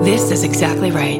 This is exactly right.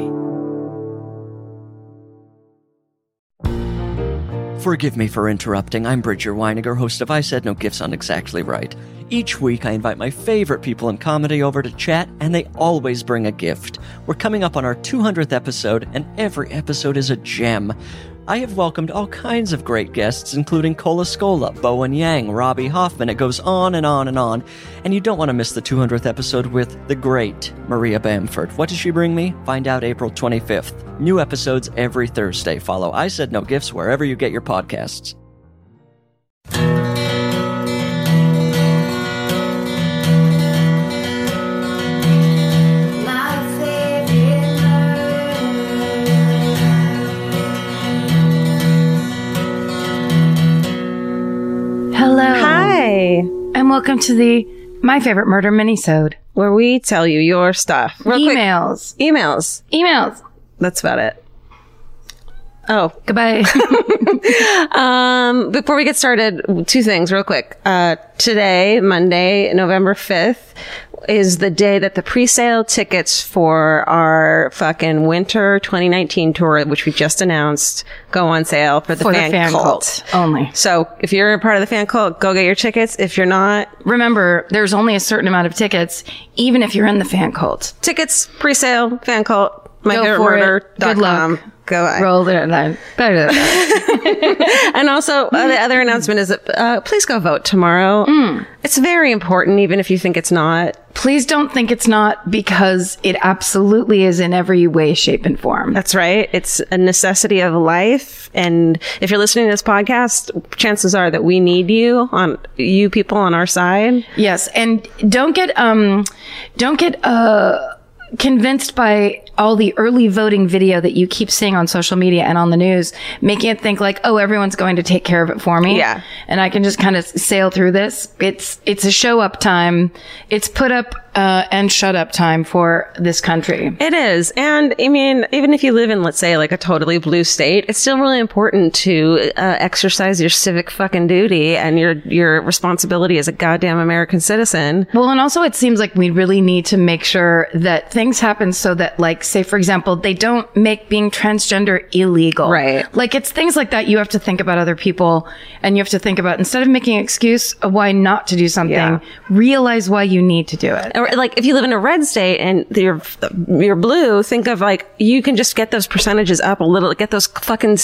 Forgive me for interrupting. I'm Bridger Weiniger, host of I Said No Gifts on Exactly Right. Each week, I invite my favorite people in comedy over to chat, and they always bring a gift. We're coming up on our 200th episode, and every episode is a gem. I have welcomed all kinds of great guests, including Cola Scola, Bowen Yang, Robbie Hoffman. It goes on and on and on. And you don't want to miss the 200th episode with the great Maria Bamford. What does she bring me? Find out April 25th. New episodes every Thursday. Follow I Said No Gifts wherever you get your podcasts. Hello. Hi. And welcome to My Favorite Murder minisode. Where we tell you your stuff. Real Emails. Quick. Emails. That's about it. Oh. Goodbye. Before we get started, two things real quick. Today, Monday, November 5th, is the day that the pre-sale tickets for our fucking winter 2019 tour, which we just announced, go on sale for the fan cult only. So if you're a part of the fan cult, go get your tickets. If you're not, remember, there's only a certain amount of tickets, even if you're in the fan cult. Tickets, pre-sale, fan cult, myfavoritmurder.com. Good luck. Go on. Roll it. And also, the other announcement is that please go vote tomorrow. It's very important, even if you think it's not. Please don't think it's not, because it absolutely is in every way, shape, and form. That's right. It's a necessity of life. And if you're listening to this podcast, chances are that we need you people on our side. Yes. And don't get convinced by all the early voting video that you keep seeing on social media and on the news, making it think like, oh, everyone's going to take care of it for me. Yeah. And I can just kind of sail through this. It's a show up time. It's put up and shut up time for this country. It is. And I mean, even if you live in, let's say, like a totally blue state, it's still really important to exercise your civic fucking duty and your responsibility as a goddamn American citizen. Well, and also it seems like we really need to make sure that things happen so that, like, say, for example, they don't make being transgender illegal. Right. Like, it's things like that. You have to think about other people, and you have to think about, instead of making an excuse of why not to do something, realize why you need to do it. Or, like, if you live in a red state and you're blue, think of, like, you can just get those percentages up a little, get those fucking,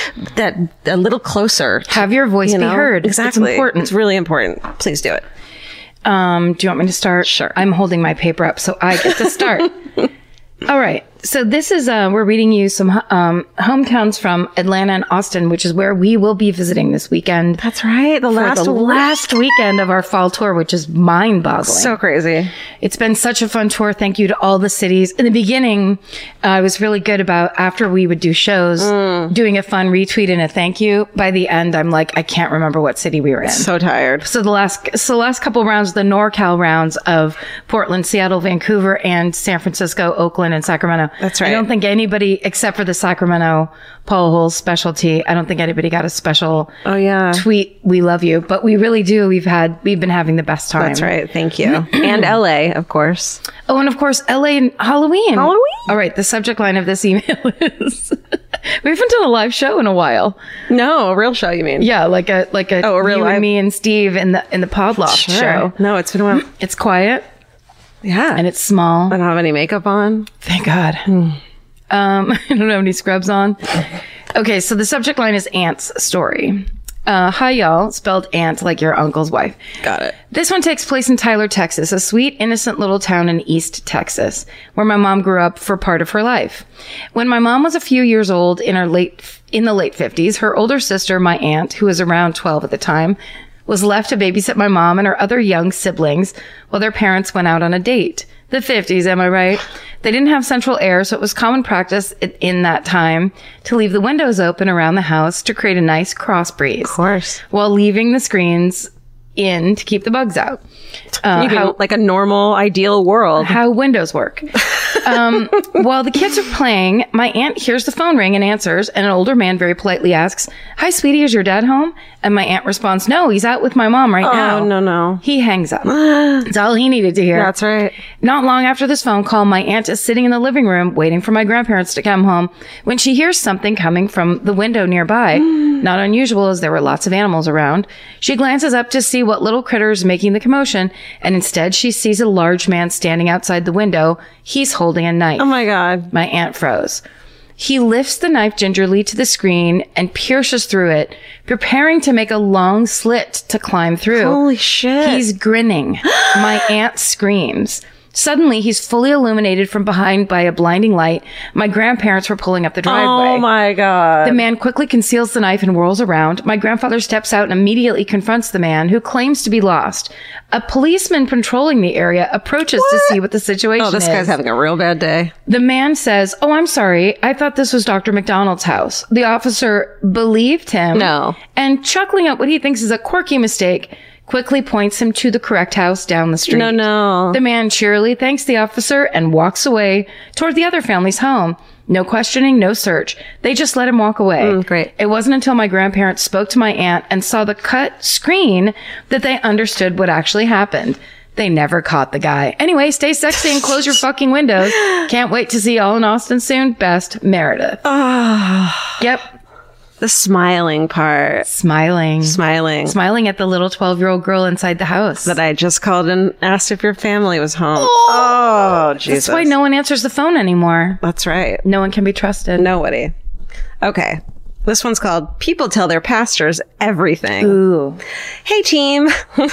a little closer. Have your voice be heard. Exactly. It's important. It's really important. Please do it. Do you want me to start? Sure. I'm holding my paper up, so I get to start. All right. So this is, we're reading you some hometowns from Atlanta and Austin, which is where we will be visiting this weekend. That's right. The last weekend of our fall tour, which is mind-boggling. So crazy. It's been such a fun tour. Thank you to all the cities. In the beginning, I was really good about, after we would do shows, doing a fun retweet and a thank you. By the end, I'm like, I can't remember what city we were in. So tired. So the last couple rounds, the NorCal rounds of Portland, Seattle, Vancouver, and San Francisco, Oakland, and Sacramento. That's right. I don't think anybody, except for the Sacramento Paul Holes specialty, I don't think anybody got a special tweet, we love you. But we really do. We've been having the best time. That's right. Thank you. And LA, of course. Oh, and of course, LA and Halloween. Halloween? All right. The subject line of this email is, we haven't done a live show in a while. No, a real show, you mean? Yeah, like a real you live... and me and Steve in the Podloft show. No, it's been a while. It's quiet. Yeah. And it's small. I don't have any makeup on. Thank God. I don't have any scrubs on. Okay, so the subject line is Aunt's story. Hi, y'all. Spelled aunt like your uncle's wife. Got it. This one takes place in Tyler, Texas, a sweet, innocent little town in East Texas, where my mom grew up for part of her life. When my mom was a few years old, in the late 50s, her older sister, my aunt, who was around 12 at the time, was left to babysit my mom and her other young siblings while their parents went out on a date. The 50s, am I right? They didn't have central air, so it was common practice in that time to leave the windows open around the house to create a nice cross breeze. Of course. While leaving the screens in to keep the bugs out. Like a normal, ideal world. How windows work. While the kids are playing, my aunt hears the phone ring and answers, and an older man very politely asks, "Hi, sweetie, is your dad home?" And my aunt responds, "No, he's out with my mom right now." Oh, no. He hangs up. That's all he needed to hear. That's right. Not long after this phone call, my aunt is sitting in the living room waiting for my grandparents to come home when she hears something coming from the window nearby. Not unusual, as there were lots of animals around. She glances up to see what little critter is making the commotion, and instead she sees a large man standing outside the window. He's holding a knife. Oh my God. My aunt froze. He lifts the knife gingerly to the screen and pierces through it, preparing to make a long slit to climb through. Holy shit. He's grinning. My aunt screams. Suddenly, he's fully illuminated from behind by a blinding light. My grandparents were pulling up the driveway. Oh my God. The man quickly conceals the knife and whirls around. My grandfather steps out and immediately confronts the man, who claims to be lost. A policeman patrolling the area approaches to see what the situation is. Oh, this guy's having a real bad day. The man says, "Oh, I'm sorry. I thought this was Dr. McDonald's house." The officer believed him. No. And chuckling at what he thinks is a quirky mistake, quickly points him to the correct house down the street. No. The man cheerily thanks the officer and walks away toward the other family's home. No questioning, no search. They just let him walk away. Great. It wasn't until my grandparents spoke to my aunt and saw the cut screen that they understood what actually happened. They never caught the guy. Anyway, stay sexy and close your fucking windows. Can't wait to see y'all in Austin soon. Best, Meredith. Yep. The smiling part. Smiling at the little 12-year-old girl inside the house. That I just called and asked if your family was home. Oh, Jesus. That's why no one answers the phone anymore. That's right. No one can be trusted. Nobody. Okay. This one's called People Tell Their Pastors Everything. Ooh. Hey, team.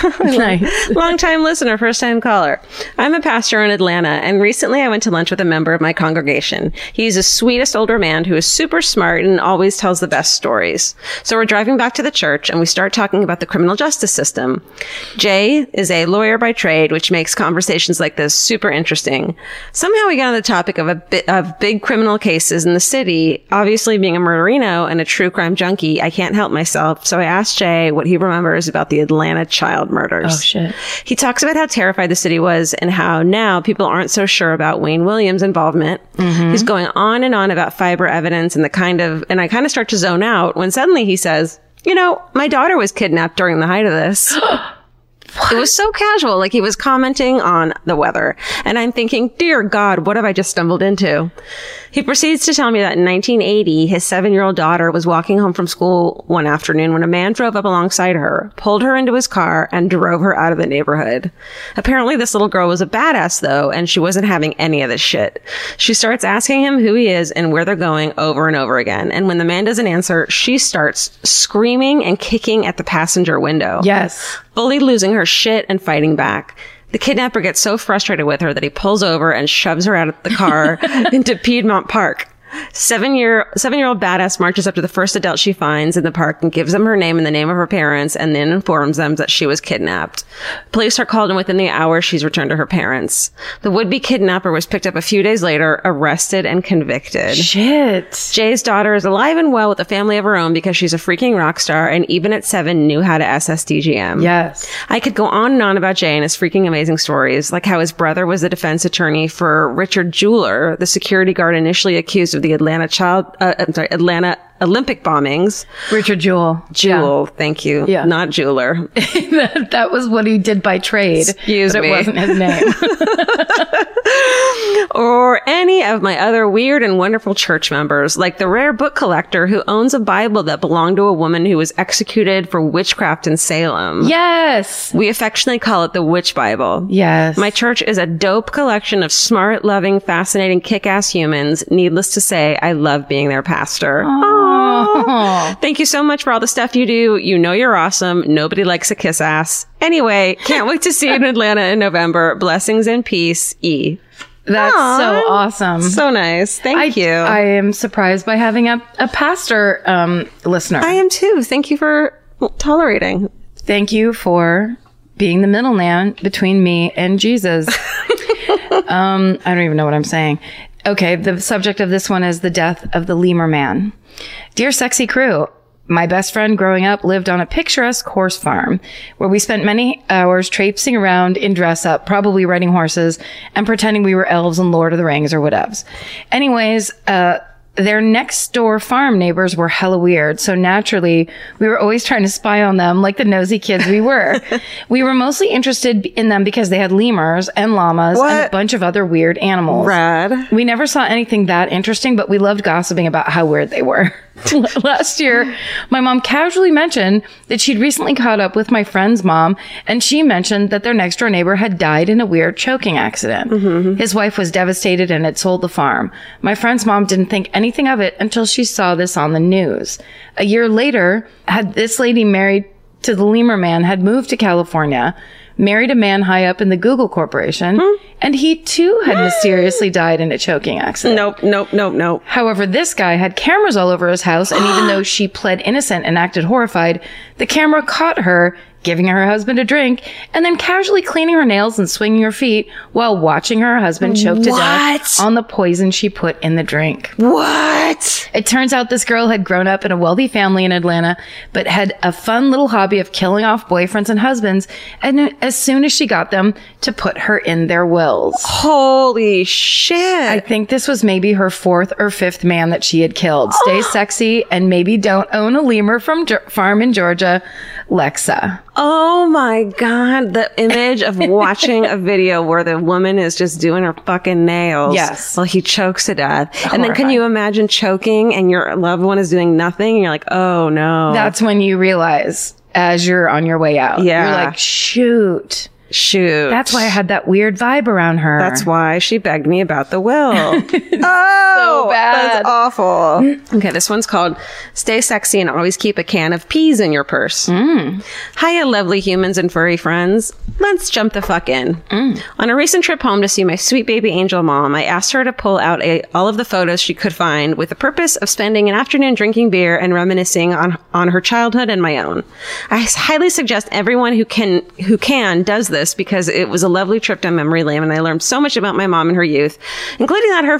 Nice. Long-time listener, first-time caller. I'm a pastor in Atlanta, and recently I went to lunch with a member of my congregation. He's the sweetest older man who is super smart and always tells the best stories. So we're driving back to the church, and we start talking about the criminal justice system. Jay is a lawyer by trade, which makes conversations like this super interesting. Somehow we got on the topic of big criminal cases in the city. Obviously, being a murderino and a true crime junkie, I can't help myself. So I asked Jay what he remembers about the Atlanta child murders. Oh, shit. He talks about how terrified the city was and how now people aren't so sure about Wayne Williams' involvement. He's going on and on about fiber evidence and I kind of start to zone out when suddenly he says, "You know, my daughter was kidnapped during the height of this." It was so casual, like he was commenting on the weather. And I'm thinking, dear God, what have I just stumbled into? He proceeds to tell me that in 1980, his 7-year-old daughter was walking home from school one afternoon when a man drove up alongside her, pulled her into his car, and drove her out of the neighborhood. Apparently, this little girl was a badass, though, and she wasn't having any of this shit. She starts asking him who he is and where they're going over and over again. And when the man doesn't answer, she starts screaming and kicking at the passenger window. Yes. Fully losing her shit and fighting back. The kidnapper gets so frustrated with her that he pulls over and shoves her out of the car into Piedmont Park. 7-year-old badass marches up to the first adult she finds in the park and gives them her name and the name of her parents and then informs them that she was kidnapped. Police are called and within the hour she's returned to her parents. The would-be kidnapper was picked up a few days later, arrested and convicted. Shit. Jay's daughter is alive and well with a family of her own because she's a freaking rock star and even at 7 knew how to SSDGM. Yes. I could go on and on about Jay and his freaking amazing stories, like how his brother was the defense attorney for Richard Jeweler, the security guard initially accused of the Atlanta Olympic bombings. Richard Jewell. Jewell, thank you. Yeah. Not jeweler. That was what he did by trade. Excuse me. It wasn't his name. Or any of my other weird and wonderful church members, like the rare book collector who owns a Bible that belonged to a woman who was executed for witchcraft in Salem. Yes. We affectionately call it the Witch Bible. Yes. My church is a dope collection of smart, loving, fascinating, kick-ass humans. Needless to say, I love being their pastor. Oh. Thank you so much for all the stuff you do. You know you're awesome. Nobody likes a kiss ass. Anyway, can't wait to see you in Atlanta in November. Blessings and peace, E. That's so awesome. So nice. Thank you. I am surprised by having a pastor listener. I am too. Thank you for tolerating. Thank you for being the middleman between me and Jesus. I don't even know what I'm saying. Okay, the subject of this one is the death of the lemur man. Dear sexy crew, My best friend growing up lived on a picturesque horse farm where we spent many hours traipsing around in dress up, probably riding horses and pretending we were elves in Lord of the Rings or whatevs. Anyways, their next door farm neighbors were hella weird. So naturally, we were always trying to spy on them like the nosy kids we were. We were mostly interested in them because they had lemurs and llamas and a bunch of other weird animals. Rad. We never saw anything that interesting, but we loved gossiping about how weird they were. Last year, my mom casually mentioned that she'd recently caught up with my friend's mom, and she mentioned that their next door neighbor had died in a weird choking accident. His wife was devastated and had sold the farm. My friend's mom didn't think anything of it until she saw this on the news. A year later, had this lady married to the lemur man had moved to California, married a man high up in the Google Corporation, and he too had mysteriously died in a choking accident. Nope. However, this guy had cameras all over his house, and even though she pled innocent and acted horrified, the camera caught her giving her husband a drink and then casually cleaning her nails and swinging her feet while watching her husband choke to death on the poison she put in the drink. What? It turns out this girl had grown up in a wealthy family in Atlanta, but had a fun little hobby of killing off boyfriends and husbands, and as soon as she got them, to put her in their wills. Holy shit. I think this was maybe her 4th or 5th man that she had killed. Stay sexy and maybe don't own a lemur from farm in Georgia, Lexa. Oh my God. The image of watching a video where the woman is just doing her fucking nails. Yes. While he chokes to death. Horrifying. And then can you imagine choking and your loved one is doing nothing? And you're like, oh no. That's when you realize as you're on your way out. Yeah. You're like, shoot. That's why I had that weird vibe around her. That's why she begged me about the will. Oh, so bad. That's awful. Okay, this one's called Stay Sexy and Always Keep a Can of Peas in Your Purse. Hiya, lovely humans and furry friends. Let's jump the fuck in. On a recent trip home to see my sweet baby angel mom, I asked her to pull out all of the photos she could find with the purpose of spending an afternoon drinking beer and reminiscing on her childhood and my own. I highly suggest everyone who can does this because it was a lovely trip down memory lane and I learned so much about my mom and her youth, including that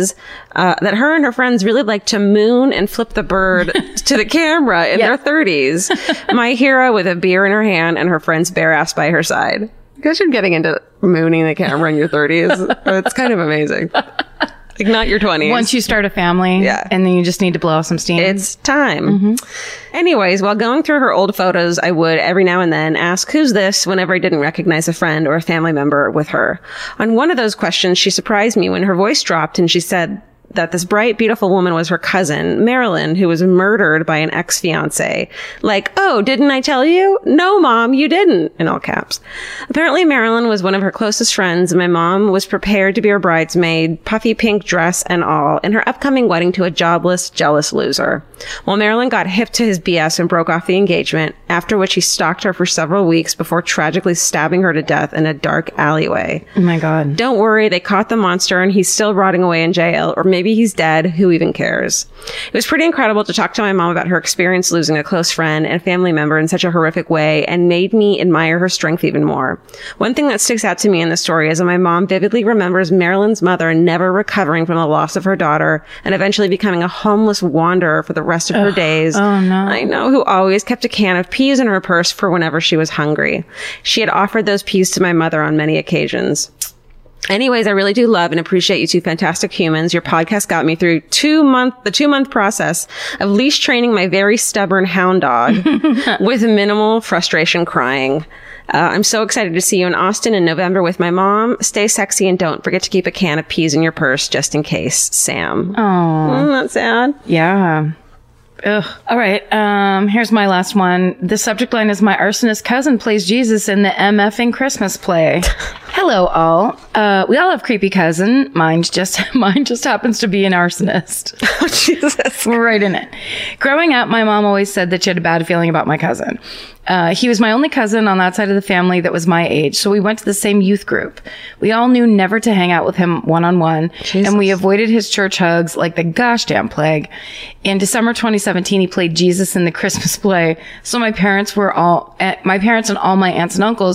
that her and her friends really liked to moon and flip the bird to the camera in their 30s. My hero with a beer in her hand and her friend's bare ass by her side. You guys are getting into mooning the camera in your 30s. It's kind of amazing. Like not your 20s. Once you start a family, and then you just need to blow off some steam. It's time. Anyways, while going through her old photos, I would every now and then ask, who's this, whenever I didn't recognize a friend or a family member with her. On one of those questions, she surprised me when her voice dropped and she said that this bright, beautiful woman was her cousin, Marilyn, who was murdered by an ex-fiance. Like, oh, didn't I tell you? No, Mom, you didn't, in all caps. Apparently, Marilyn was one of her closest friends, and my mom was prepared to be her bridesmaid, puffy pink dress and all, in her upcoming wedding to a jobless, jealous loser. Well, Marilyn got hip to his BS and broke off the engagement, after which he stalked her for several weeks before tragically stabbing her to death in a dark alleyway. Oh my God. Don't worry, they caught the monster and he's still rotting away in jail, or maybe he's dead. Who even cares? It was pretty incredible to talk to my mom about her experience losing a close friend and family member in such a horrific way, and made me admire her strength even more. One thing that sticks out to me in the story is that my mom vividly remembers Marilyn's mother never recovering from the loss of her daughter and eventually becoming a homeless wanderer for the rest of her days. Oh no. I know, who always kept a can of peas in her purse for whenever she was hungry. She had offered those peas to my mother on many occasions. Anyways, I really do love and appreciate you two fantastic humans. Your podcast got me through the 2-month process of leash training my very stubborn hound dog with minimal frustration crying. I'm so excited to see you in Austin in November with my mom. Stay sexy and don't forget to keep a can of peas in your purse just in case, Sam. Oh. Isn't that sad? Yeah. Ugh. All right. Here's my last one. The subject line is my arsonist cousin plays Jesus in the MFing Christmas play. Hello, all. We all have creepy cousin. Mine just happens to be an arsonist. Oh, Jesus. We're right in it. Growing up, my mom always said that she had a bad feeling about my cousin. He was my only cousin on that side of the family that was my age, so we went to the same youth group. We all knew never to hang out with him one-on-one, and we avoided his church hugs like the gosh damn plague. In December 2017, he played Jesus in the Christmas play, so my parents and all my aunts and uncles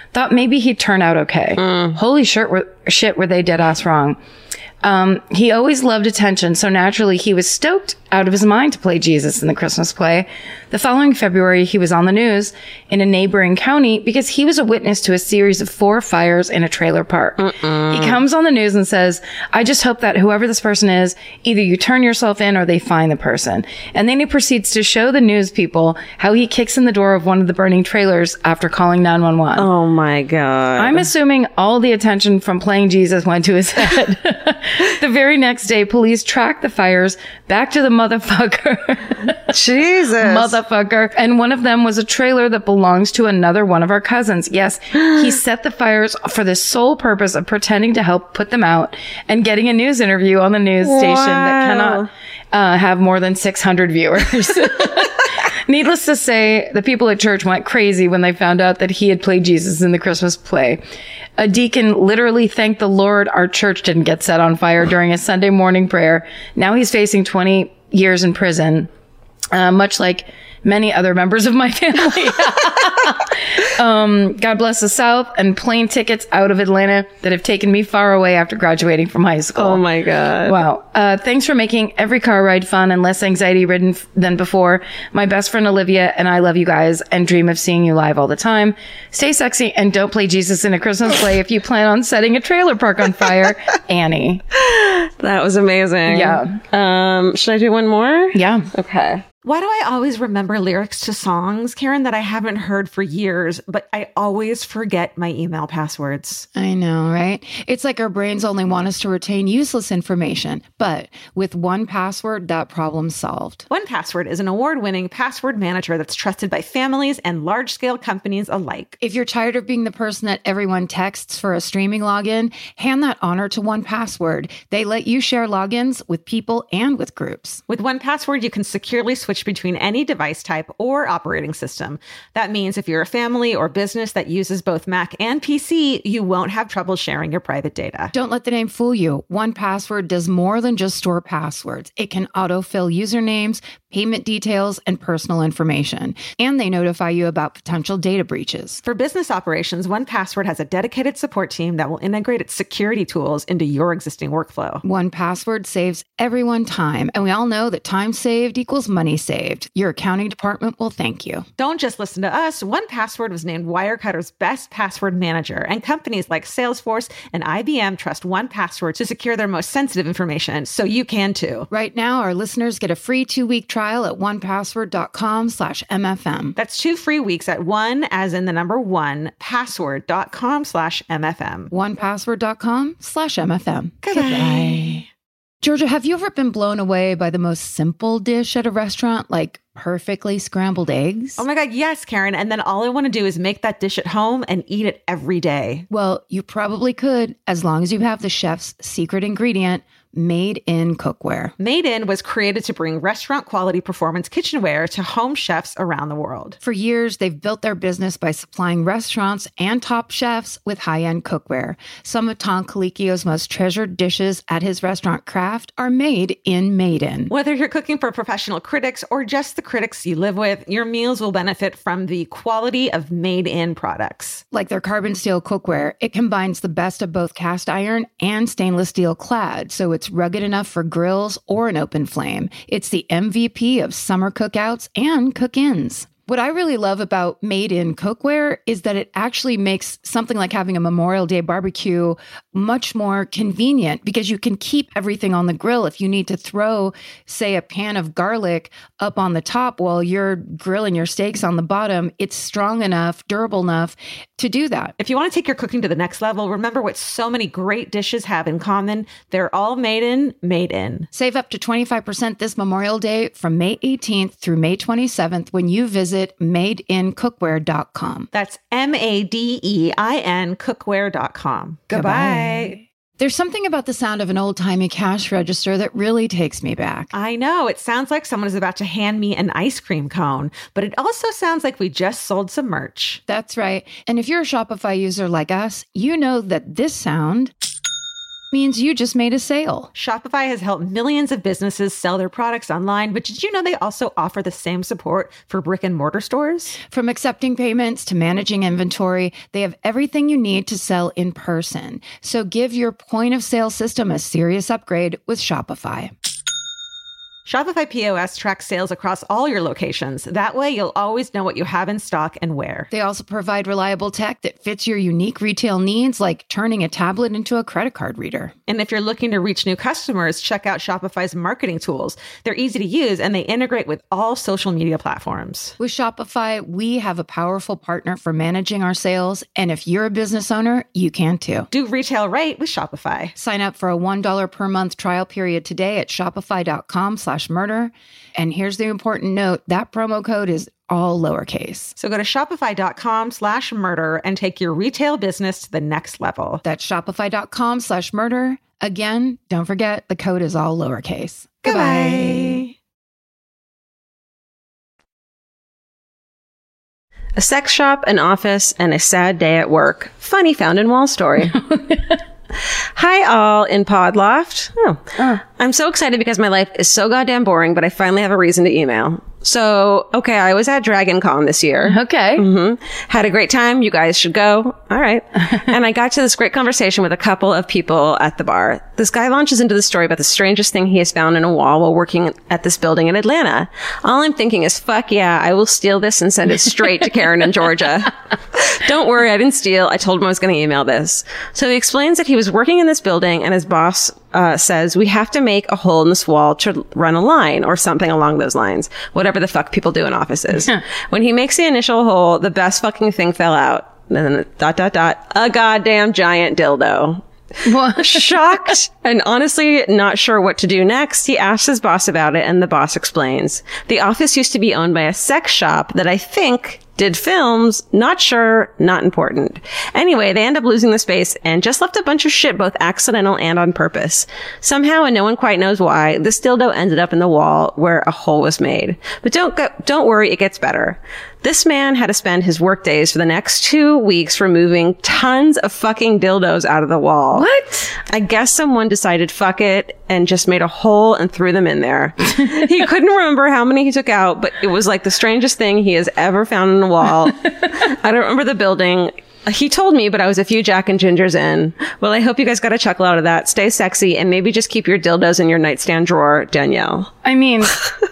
Thought maybe he'd turn out okay. Holy shit, were they dead ass wrong. He always loved attention, so naturally he was stoked out of his mind to play Jesus in the Christmas play. The following February, he was on the news in a neighboring county because he was a witness to a series of 4 fires in a trailer park. He comes on the news and says, I just hope that whoever this person is, either you turn yourself in or they find the person. And then he proceeds to show the news people how he kicks in the door of one of the burning trailers after calling 911. Oh my God. I'm assuming all the attention from playing Jesus went to his head. The very next day, police tracked the fires back to the motherfucker. Jesus. Motherfucker. And one of them was a trailer that belongs to another one of our cousins. Yes, he set the fires for the sole purpose of pretending to help put them out and getting a news interview on the news station that cannot have more than 600 viewers. Needless to say, the people at church went crazy when they found out that he had played Jesus in the Christmas play. A deacon literally thanked the Lord our church didn't get set on fire during a Sunday morning prayer. Now he's facing 20 years in prison, much like many other members of my family. God bless the South, and plane tickets out of Atlanta that have taken me far away after graduating from high school. Oh my God. Wow. Thanks for making every car ride fun and less anxiety ridden than before. My best friend Olivia and I love you guys and dream of seeing you live all the time. Stay sexy and don't play Jesus in a Christmas play if you plan on setting a trailer park on fire. Annie. That was amazing. Yeah. Should I do one more? Yeah. Okay. Why do I always remember lyrics to songs, Karen, that I haven't heard for years, but I always forget my email passwords? I know, right? It's like our brains only want us to retain useless information. But with 1Password, that problem's solved. 1Password is an award-winning password manager that's trusted by families and large-scale companies alike. If you're tired of being the person that everyone texts for a streaming login, hand that honor to 1Password. They let you share logins with people and with groups. With 1Password, you can securely switch between any device type or operating system. That means if you're a family or business that uses both Mac and PC, you won't have trouble sharing your private data. Don't let the name fool you. 1Password does more than just store passwords. It can autofill usernames, payment details, and personal information. And they notify you about potential data breaches. For business operations, 1Password has a dedicated support team that will integrate its security tools into your existing workflow. 1Password saves everyone time, and we all know that time saved equals money saved. Your accounting department will thank you. Don't just listen to us. 1Password was named Wirecutter's best password manager, and companies like Salesforce and IBM trust 1Password to secure their most sensitive information, so you can too. Right now, our listeners get a free 2-week trial at 1password.com/MFM. That's 2 free weeks at 1, as in the number 1, password.com/MFM. 1password.com/MFM. Goodbye. Georgia, have you ever been blown away by the most simple dish at a restaurant, like perfectly scrambled eggs? Oh my God, yes, Karen. And then all I want to do is make that dish at home and eat it every day. Well, you probably could, as long as you have the chef's secret ingredient, Made in Cookware. Made In was created to bring restaurant quality performance kitchenware to home chefs around the world. For years, they've built their business by supplying restaurants and top chefs with high-end cookware. Some of Tom Colicchio's most treasured dishes at his restaurant Craft are made in Made In. Whether you're cooking for professional critics or just the critics you live with, your meals will benefit from the quality of Made In products. Like their carbon steel cookware, it combines the best of both cast iron and stainless steel clad, so it's rugged enough for grills or an open flame. It's the MVP of summer cookouts and cook-ins. What I really love about Made in Cookware is that it actually makes something like having a Memorial Day barbecue much more convenient because you can keep everything on the grill. If you need to throw, say, a pan of garlic up on the top while you're grilling your steaks on the bottom, it's strong enough, durable enough to do that. If you want to take your cooking to the next level, remember what so many great dishes have in common. They're all made in. Save up to 25% this Memorial Day from May 18th through May 27th when you visit madeincookware.com. That's MADEIN cookware.com. Goodbye. There's something about the sound of an old-timey cash register that really takes me back. I know. It sounds like someone is about to hand me an ice cream cone, but it also sounds like we just sold some merch. That's right. And if you're a Shopify user like us, you know that this sound means you just made a sale. Shopify has helped millions of businesses sell their products online, but did you know they also offer the same support for brick and mortar stores? From accepting payments to managing inventory, they have everything you need to sell in person. So give your point of sale system a serious upgrade with Shopify. Shopify POS tracks sales across all your locations. That way, you'll always know what you have in stock and where. They also provide reliable tech that fits your unique retail needs, like turning a tablet into a credit card reader. And if you're looking to reach new customers, check out Shopify's marketing tools. They're easy to use, and they integrate with all social media platforms. With Shopify, we have a powerful partner for managing our sales. And if you're a business owner, you can too. Do retail right with Shopify. Sign up for a $1 per month trial period today at shopify.com/murder. And here's the important note, that promo code is all lowercase. So go to shopify.com/murder and take your retail business to the next level. That's shopify.com/murder. Again, don't forget, the code is all lowercase. Goodbye. A sex shop, an office, and a sad day at work. Funny found in wall story. Hi, all in Podloft. I'm so excited because my life is so goddamn boring, but I finally have a reason to email. So, okay, I was at Dragon Con this year. Okay. Had a great time. You guys should go. All right. And I got to this great conversation with a couple of people at the bar. This guy launches into the story about the strangest thing he has found in a wall while working at this building in Atlanta. All I'm thinking is, fuck yeah, I will steal this and send it straight to Karen in Georgia. Don't worry, I didn't steal. I told him I was going to email this. So he explains that he was working in this building and his boss says, we have to make a hole in this wall to run a line or something along those lines. Whatever the fuck people do in offices. When he makes the initial hole, the best fucking thing fell out. And then ... a goddamn giant dildo. Shocked and honestly not sure what to do next, he asks his boss about it, and the boss explains. The office used to be owned by a sex shop that I think did films, not sure, not important. Anyway, they end up losing the space and just left a bunch of shit, both accidental and on purpose. Somehow, and no one quite knows why, this dildo ended up in the wall where a hole was made. But don't worry, it gets better. This man had to spend his work days for the next 2 weeks removing tons of fucking dildos out of the wall. What? I guess someone decided fuck it and just made a hole and threw them in there. He couldn't remember how many he took out, but it was like the strangest thing he has ever found in a wall. I don't remember the building. He told me, but I was a few Jack and Gingers in. Well, I hope you guys got a chuckle out of that. Stay sexy and maybe just keep your dildos in your nightstand drawer, Danielle. I mean...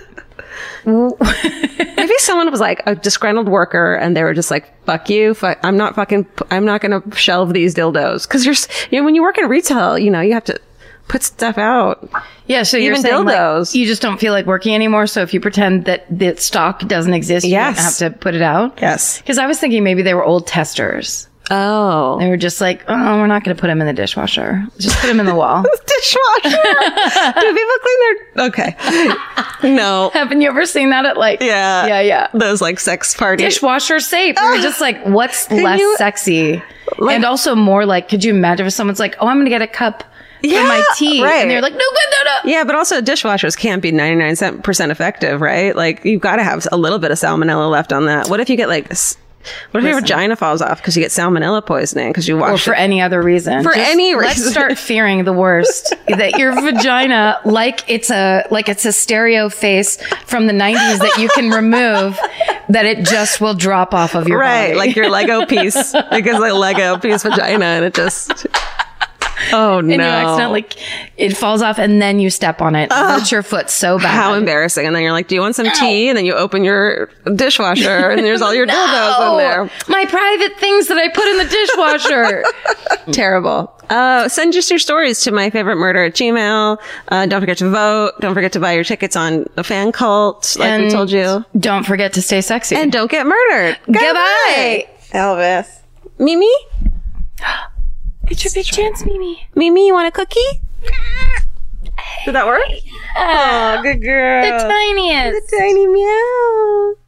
Maybe someone was like a disgruntled worker and they were just like, fuck you. I'm not going to shelve these dildos. Cause when you work in retail, you have to put stuff out. Yeah. So even you're saying dildos. You just don't feel like working anymore. So if you pretend that the stock doesn't exist, you don't have to put it out. Yes. Cause I was thinking maybe they were old testers. Oh. They were just like, oh, we're not going to put them in the dishwasher. Just put them in the wall. Dishwasher. Do people clean their... Okay. No. Haven't you ever seen that at like... Yeah. Those like sex parties. Dishwasher safe. You're just like, what's less sexy? And also more like, could you imagine if someone's like, oh, I'm going to get a cup for my tea. Right. And they're like, no. Yeah, but also dishwashers can't be 99% effective, right? Like you've got to have a little bit of salmonella left on that. What if you get like... What if your vagina falls off because you get salmonella poisoning because you wash or for any other reason? Let's start fearing the worst. That your vagina, like it's a stereo face from the 90s that you can remove, that it just will drop off of your body. Like your Lego piece. Like it's like Lego piece vagina and it just... Oh, no. And you accidentally, it falls off and then you step on it. Hurts your foot so bad. How embarrassing. And then you're like, do you want some tea? And then you open your dishwasher and there's all your dildos in there. My private things that I put in the dishwasher. Terrible. Send just your stories to myfavoritemurder@gmail. Don't forget to vote. Don't forget to buy your tickets on the fan cult, like we told you. Don't forget to stay sexy. And don't get murdered. Goodbye. Elvis. Mimi? It's your big chance, Mimi. Mimi, you want a cookie? Did that work? Oh, good girl. The tiniest. The tiny meow.